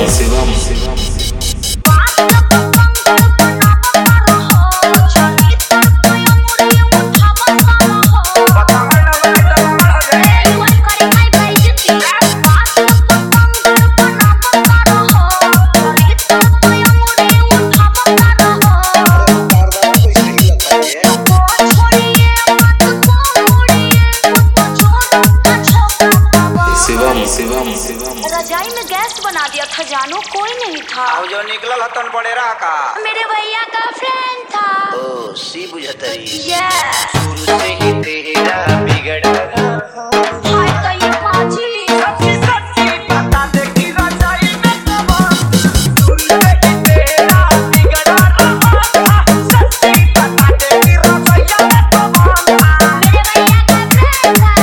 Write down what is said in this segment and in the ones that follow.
शिवम रजाई में गैस बना दिया था जानू, कोई नहीं था। जो निकलल हतन बड़े रहा का मेरे भैया का फ्रेंड था। ओ सी बुझतरी शुरू से ही तेरा बिगड़ रहा हाय तो ये पाजी सच्ची सच्ची पता देखी रजाई में कमाल शुरू से ही तेरा बिगड़ रहा सच्ची पता देखी रजाई में कमाल मेरे भैया का फ्रेंड था।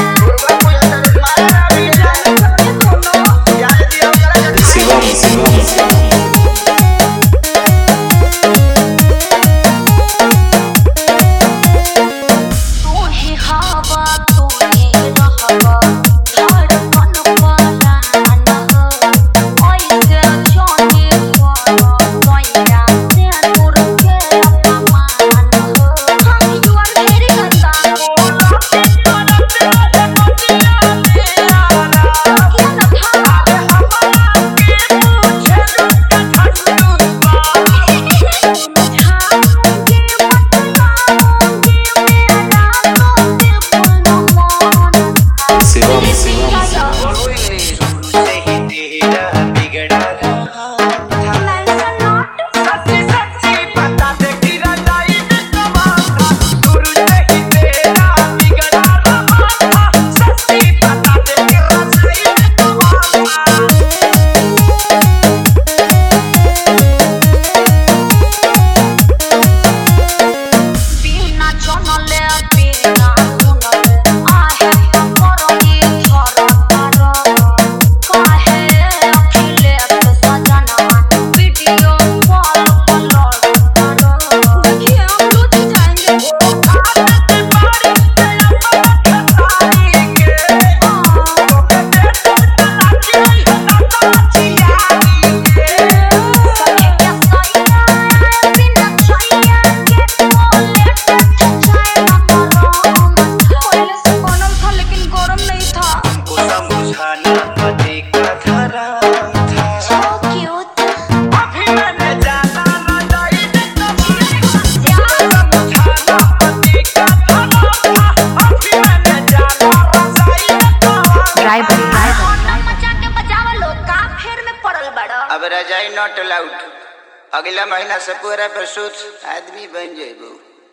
तू ही हवा तू ही रहवा धड़कन परान हो ऐसे जाने कोया से दूर के अपमान हो यू आर वेरी गंदा क्या न अब रजाई नॉट अलाउड। अगला महीना से पूरा प्रसूत आदमी बन जेबू।